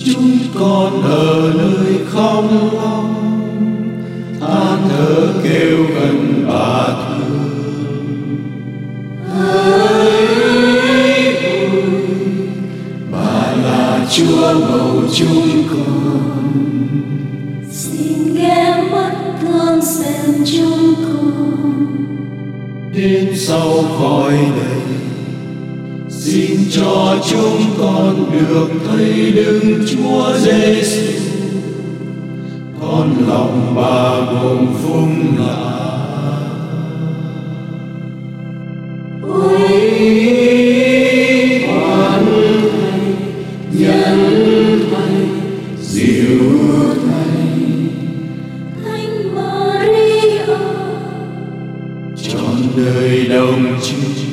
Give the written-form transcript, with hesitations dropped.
chúng con ở nơi không lòng, than thở kêu gần bà thương. Hỡi ôi, bà là Chúa mầu chúng con, xin ghé mắt thương xem chúng con. Đến sau khỏi đây, xin cho chúng con được thấy Đức Chúa Giêsu, con lòng bà gồm phung lạ. Ôi Quan Thầy, Nhân Thầy, Diệu Thầy, Thánh Maria, trọn đời đồng trinh